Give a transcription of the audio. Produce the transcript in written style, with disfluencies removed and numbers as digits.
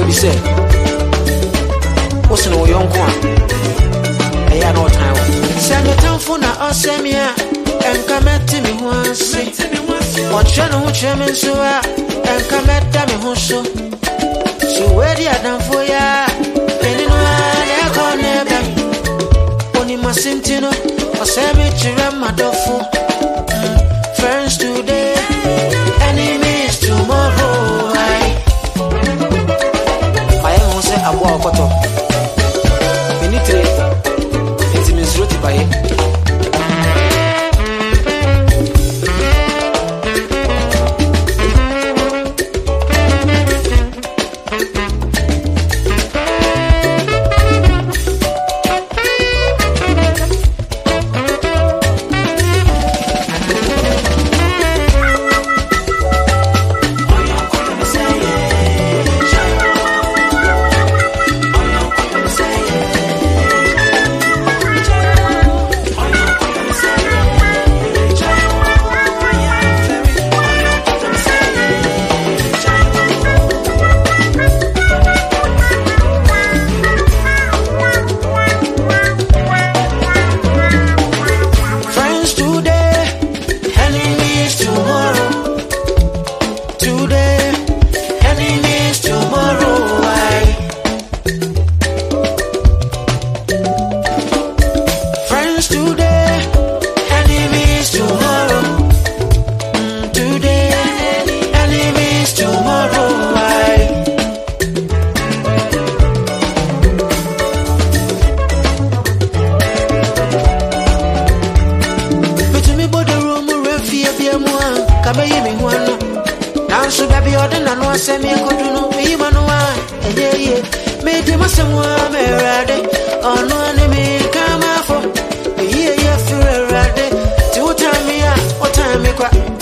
He said, what's no young one? I had no time. Send your town for now, send me and come at me once. What channel chairman so and come at me also. So where the Adam for ya? Anyone I call never. Only my sentino or send me to my dofu. Friends today, enemies tomorrow. I am say I walk out. Benite, it means roti by it. What time me?